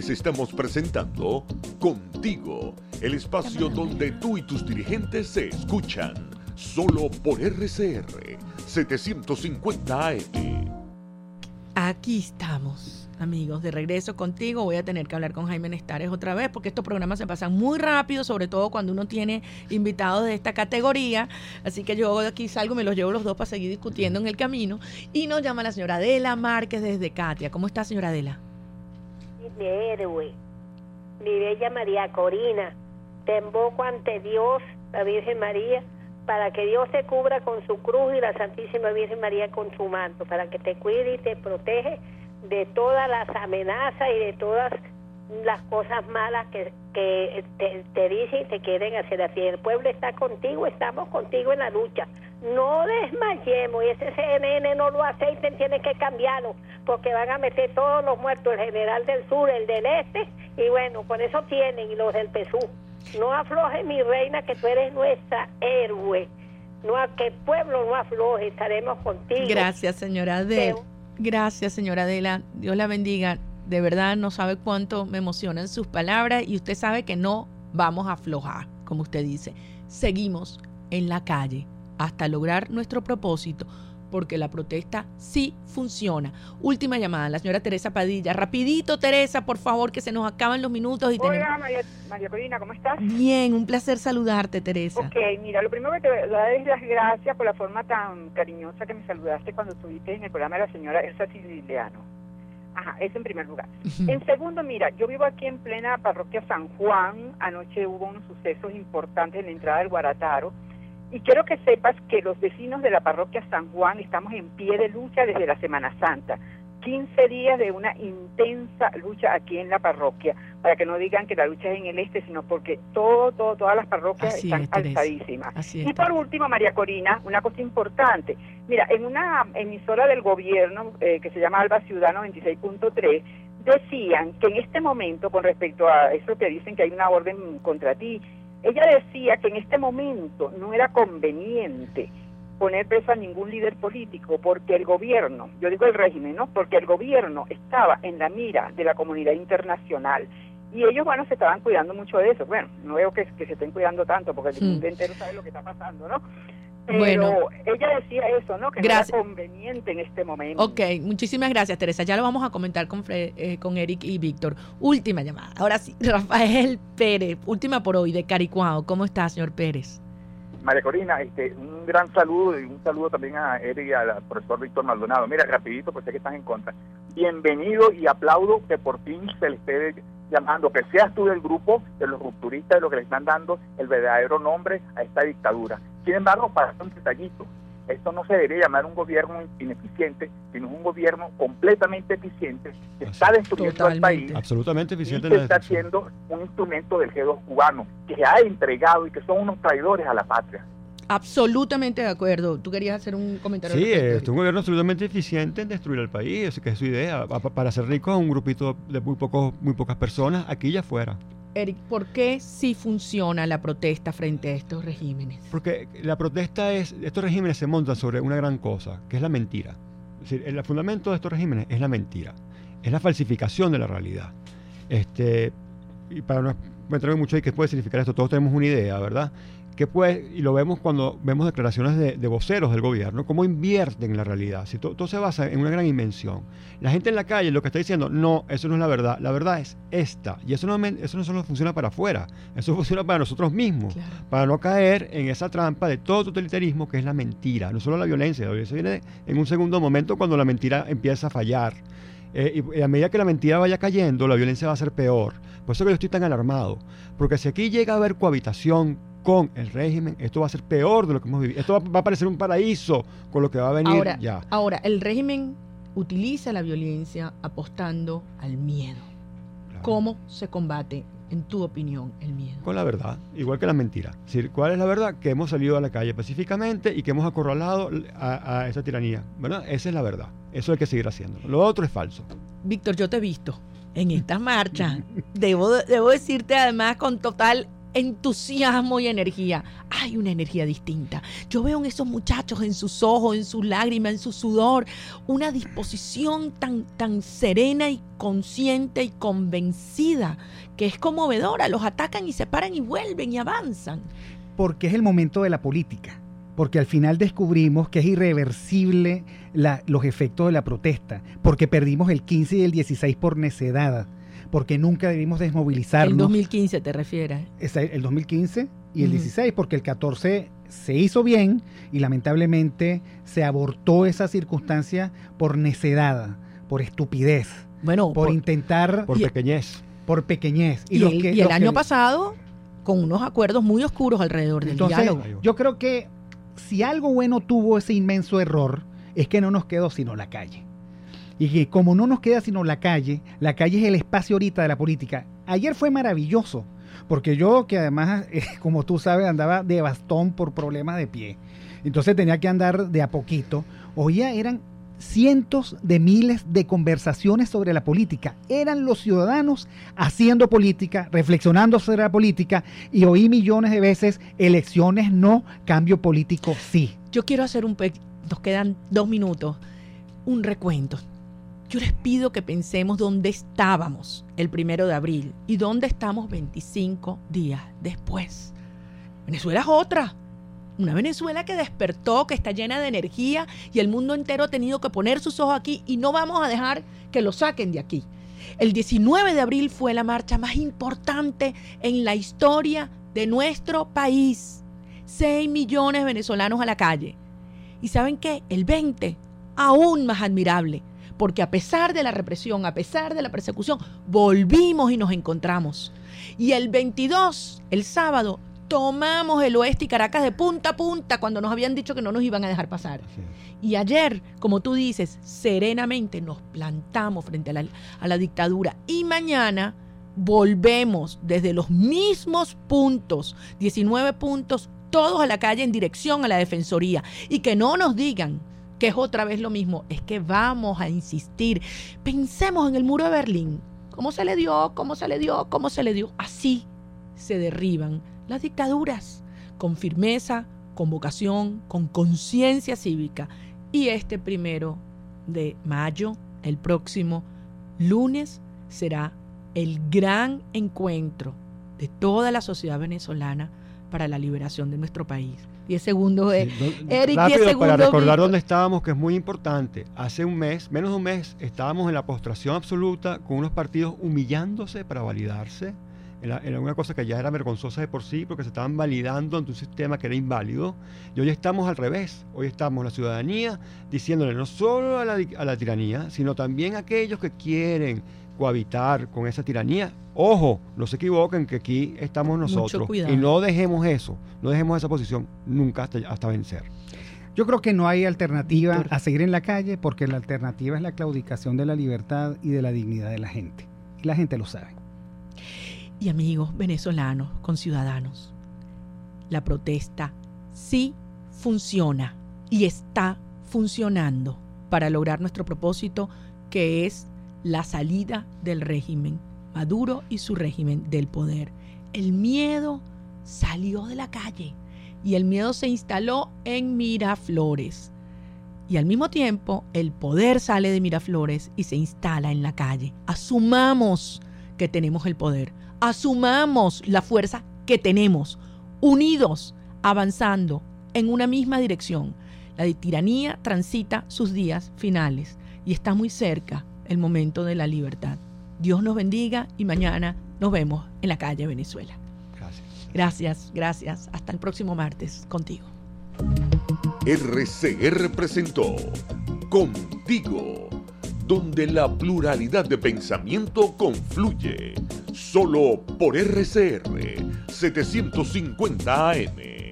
Les estamos presentando Contigo, el espacio donde tú y tus dirigentes se escuchan, solo por RCR 750 AM. Aquí estamos, amigos, de regreso contigo. Voy a tener que hablar con Jaime Nestares otra vez porque estos programas se pasan muy rápido, sobre todo cuando uno tiene invitados de esta categoría. Así que yo aquí salgo, me los llevo los dos para seguir discutiendo en el camino. Y nos llama la señora Adela Márquez desde Catia. ¿Cómo está, señora Adela? Mi héroe, mi bella María Corina, te invoco ante Dios, la Virgen María, para que Dios te cubra con su cruz y la Santísima Virgen María con su manto, para que te cuide y te protege de todas las amenazas y de todas las cosas malas que te dicen y te quieren hacer así. El pueblo está contigo, estamos contigo en la lucha. No desmayemos, y ese CNN no lo aceiten, tienen que cambiarlo, porque van a meter todos los muertos, el general del sur, el del este, y bueno, con eso tienen, y los del PSU. No afloje, mi reina, que tú eres nuestra héroe. No, que el pueblo no afloje, estaremos contigo. Gracias, señora Adela. Gracias, señora Adela. Dios la bendiga. De verdad, no sabe cuánto me emocionan sus palabras y usted sabe que no vamos a aflojar, como usted dice. Seguimos en la calle hasta lograr nuestro propósito, porque la protesta sí funciona. Última llamada, la señora Teresa Padilla. Rapidito, Teresa, por favor, que se nos acaban los minutos. Y Hola, María Corina, ¿cómo estás? Bien, un placer saludarte, Teresa. Ok, mira, lo primero que te doy es las gracias por la forma tan cariñosa que me saludaste cuando estuviste en el programa de la señora Elsa Siciliano. Ajá, eso en primer lugar. En segundo, mira, yo vivo aquí en plena parroquia San Juan. Anoche hubo unos sucesos importantes en la entrada del Guarataro. Y quiero que sepas que los vecinos de la parroquia San Juan estamos en pie de lucha desde la Semana Santa. 15 días de una intensa lucha aquí en la parroquia, para que no digan que la lucha es en el este, sino porque todas las parroquias Así están es, Teresa. alzadísimas. Así es, Y por último, María Corina, una cosa importante. Mira, en una emisora del gobierno que se llama Alba Ciudad 96.3, decían que en este momento, con respecto a eso que dicen que hay una orden contra ti, ella decía que en este momento no era conveniente poner preso a ningún líder político porque el gobierno, yo digo el régimen, ¿no? Porque el gobierno estaba en la mira de la comunidad internacional y ellos, bueno, se estaban cuidando mucho de eso. Bueno, no veo que se estén cuidando tanto porque el mundo entero sabe lo que está pasando, ¿no? Pero bueno, ella decía eso, ¿no? Que gracias. no era conveniente en este momento. Ok, muchísimas gracias, Teresa. Ya lo vamos a comentar con Eric y Víctor. Última llamada. Ahora sí, Rafael Pérez, última por hoy, de Caricuao. ¿Cómo está, señor Pérez? María Corina, un gran saludo y un saludo también a Eric y al profesor Víctor Maldonado. Mira, rapidito, pues sé que estás en contra. Bienvenido y aplaudo que por fin se le esté llamando, que seas tú del grupo de los rupturistas, de lo que le están dando el verdadero nombre a esta dictadura. Sin embargo, para hacer un detallito, esto no se debería llamar un gobierno ineficiente, sino un gobierno completamente eficiente que está destruyendo al país. Absolutamente eficiente. Y que está haciendo un instrumento del G2 cubano, que ha entregado y que son unos traidores a la patria. Absolutamente de acuerdo. ¿Tú querías hacer un comentario? Sí, es un gobierno absolutamente eficiente en destruir al país, esa que es su idea, para hacer rico a un grupito de muy pocas personas aquí y afuera. Eric, ¿por qué sí funciona la protesta frente a estos regímenes? Porque la protesta estos regímenes se montan sobre una gran cosa, que es la mentira. Es decir, el fundamento de estos regímenes es la mentira, es la falsificación de la realidad. Y para no meterme mucho ahí, ¿qué puede significar esto? Todos tenemos una idea, ¿verdad? Y lo vemos cuando vemos declaraciones de voceros del gobierno, cómo invierten en la realidad. Si todo se basa en una gran invención. La gente en la calle lo que está diciendo, no, eso no es la verdad es esta. Y eso no solo funciona para afuera, eso funciona para nosotros mismos, claro, para no caer en esa trampa de todo totalitarismo que es la mentira. No solo la violencia viene en un segundo momento cuando la mentira empieza a fallar. Y a medida que la mentira vaya cayendo, la violencia va a ser peor. Por eso que yo estoy tan alarmado, porque si aquí llega a haber cohabitación con el régimen, esto va a ser peor de lo que hemos vivido. Esto va a parecer un paraíso con lo que va a venir ya. Ahora, el régimen utiliza la violencia apostando al miedo. Claro. ¿Cómo se combate, en tu opinión, el miedo? Con la verdad, igual que la mentira. Es decir, ¿cuál es la verdad? Que hemos salido a la calle pacíficamente y que hemos acorralado a esa tiranía, ¿verdad? Esa es la verdad. Eso hay que seguir haciendo. Lo otro es falso. Víctor, yo te he visto en estas marchas. Debo decirte además con total entusiasmo y energía. Hay una energía distinta. Yo veo en esos muchachos, en sus ojos, en sus lágrimas, en su sudor, una disposición tan serena y consciente y convencida que es conmovedora. Los atacan y se paran y vuelven y avanzan. Porque es el momento de la política. Porque al final descubrimos que es irreversible los efectos de la protesta. Porque perdimos el 15 y el 16 por necedad. Porque nunca debimos desmovilizarnos. El 2015 te refieres. El 2015 y el 16, porque el 14 se hizo bien y lamentablemente se abortó esa circunstancia por necedad, por estupidez, bueno, por intentar... Por pequeñez. Por pequeñez. Y el año pasado, con unos acuerdos muy oscuros alrededor del diálogo. Yo creo que si algo bueno tuvo ese inmenso error, es que no nos quedó sino la calle. Y que como no nos queda sino la calle es el espacio ahorita de la política. Ayer fue maravilloso, porque yo que además, como tú sabes, andaba de bastón por problemas de pie. Entonces tenía que andar de a poquito. Oía, eran cientos de miles de conversaciones sobre la política. Eran los ciudadanos haciendo política, reflexionando sobre la política, y oí millones de veces, elecciones no, cambio político sí. Yo quiero hacer nos quedan 2 minutos, un recuento. Yo les pido que pensemos dónde estábamos el 1 de abril y dónde estamos 25 días después. Venezuela es otra. Una Venezuela que despertó, que está llena de energía y el mundo entero ha tenido que poner sus ojos aquí y no vamos a dejar que lo saquen de aquí. El 19 de abril fue la marcha más importante en la historia de nuestro país. 6 millones de venezolanos a la calle. ¿Y saben qué? El 20, aún más admirable. Porque a pesar de la represión, a pesar de la persecución, volvimos y nos encontramos. Y el 22, el sábado, tomamos el oeste y Caracas de punta a punta cuando nos habían dicho que no nos iban a dejar pasar. Y ayer, como tú dices, serenamente nos plantamos frente a la dictadura. Y mañana volvemos desde los mismos puntos, 19 puntos, todos a la calle en dirección a la Defensoría. Y que no nos digan que es otra vez lo mismo, es que vamos a insistir. Pensemos en el muro de Berlín. ¿Cómo se le dio? ¿Cómo se le dio? ¿Cómo se le dio? Así se derriban las dictaduras, con firmeza, con vocación, con conciencia cívica. Y este 1 de mayo, el próximo lunes, será el gran encuentro de toda la sociedad venezolana para la liberación de nuestro país. 10 segundos, Eric, rápido, 10 segundos. Para recordar dónde estábamos, que es muy importante. Hace un mes, menos de un mes, estábamos en la postración absoluta con unos partidos humillándose para validarse. Era una cosa que ya era vergonzosa de por sí, porque se estaban validando ante un sistema que era inválido. Y hoy estamos al revés. Hoy estamos la ciudadanía diciéndole no solo a la tiranía, sino también a aquellos que quieren cohabitar con esa tiranía. Ojo, no se equivoquen, que aquí estamos nosotros. Y no dejemos eso, no dejemos esa posición nunca hasta vencer. Yo creo que no hay alternativa a seguir en la calle, porque la alternativa es la claudicación de la libertad y de la dignidad de la gente. Y la gente lo sabe. Y amigos venezolanos, conciudadanos, la protesta sí funciona y está funcionando para lograr nuestro propósito, que es la salida del régimen Maduro y su régimen del poder. El miedo salió de la calle y el miedo se instaló en Miraflores. Y al mismo tiempo, el poder sale de Miraflores y se instala en la calle. Asumamos que tenemos el poder. Asumamos la fuerza que tenemos, unidos, avanzando en una misma dirección. La tiranía transita sus días finales y está muy cerca el momento de la libertad. Dios nos bendiga y mañana nos vemos en la calle Venezuela. Gracias. Hasta el próximo martes contigo. RCR presentó Contigo, donde la pluralidad de pensamiento confluye. Solo por RCR 750 AM.